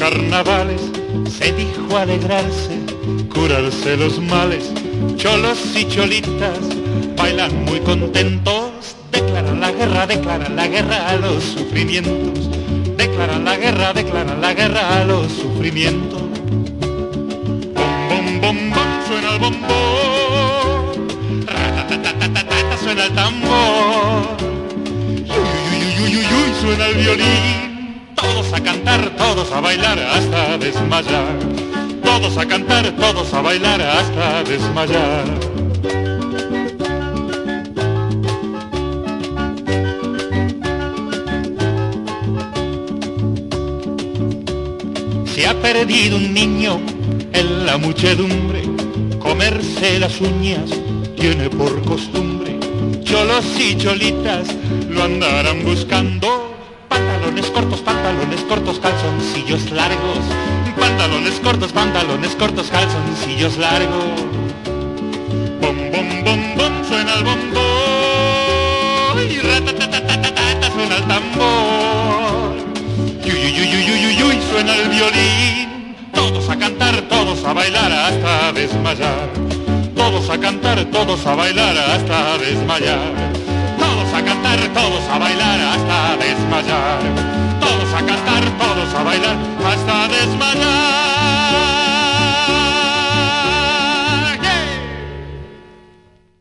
carnavales, se dijo alegrarse, curarse los males. Cholos y cholitas bailan muy contentos, declaran la guerra a los sufrimientos. Declaran la guerra a los sufrimientos. Bom, bom, bom, bom, suena el bombón, ratatatatata, suena el tambor, uy, suena el violín. Todos a cantar, todos a bailar hasta desmayar. Todos a cantar, todos a bailar hasta desmayar. Se ha perdido un niño en la muchedumbre, comerse las uñas tiene por costumbre. Cholos y cholitas lo andarán buscando. Pantalones cortos, calzoncillos largos. Pantalones cortos, calzoncillos largos. Bom, bom, bom, bom, suena el bombón, y ratatatatata, suena el tambor, uy, suena el violín. Todos a cantar, todos a bailar hasta desmayar. Todos a cantar, todos a bailar hasta desmayar. Todos a cantar, todos a bailar hasta desmayar. Todos a cantar, todos a bailar hasta desmayar.